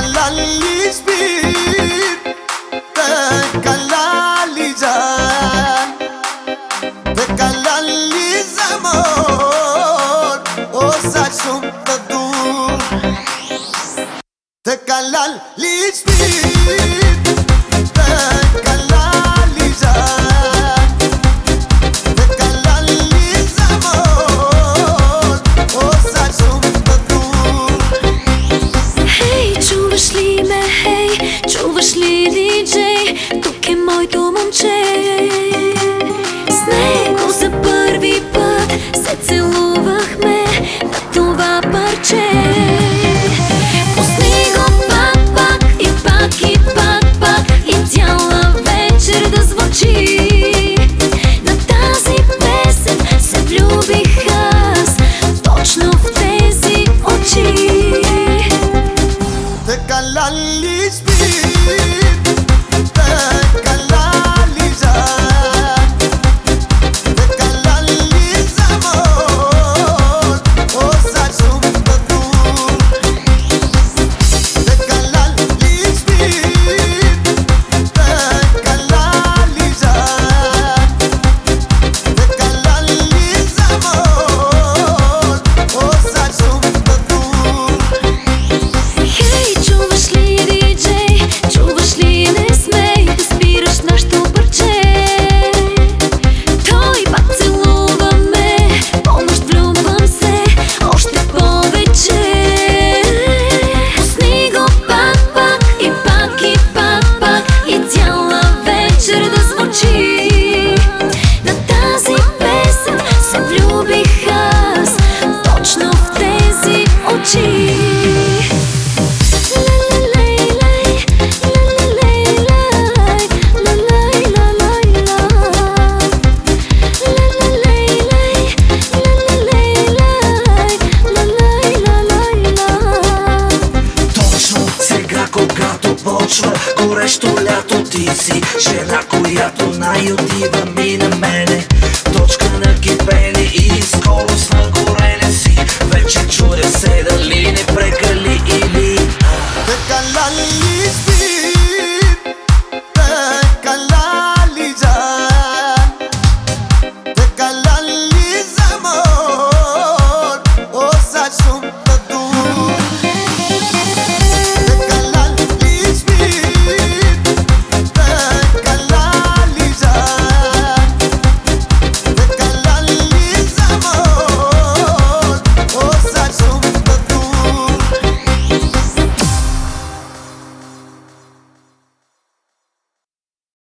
kalali speed, te kalali jan, te kalali zamor, o saçum da dur, te kalali speed, te kalali jan, te kalali zamor, o saçum da dur. Хей, чуваш ли ме, хей, чуваш ли диджей? Тук е моето момче. С него за първи път се целувахме на това парче. Пусни го пак, пак и пак и пак, пак и цяла вечер да звучи. На тази песен се влюбих аз, точно в тези очи. Te kalali speed, te kalali jan, te kalali zamor, o saçum da dur. Te kalali speed, te kalali jan, te kalali zamor, o saçum da dur. Хей, чуваш ли диджей? Чуваш ли, не смей да спираш нашето парче. Той пак целува ме, помощ влюбвам се още повече. Пусни го пак, пак и пак и пак, пак и цяла вечер да звучи. На тази песен се влюбих аз, точно в тези очи. Точно сега, когато почва горещо лято, ти си жена, която най-отива ми на мене. Точка на кипене и скорост на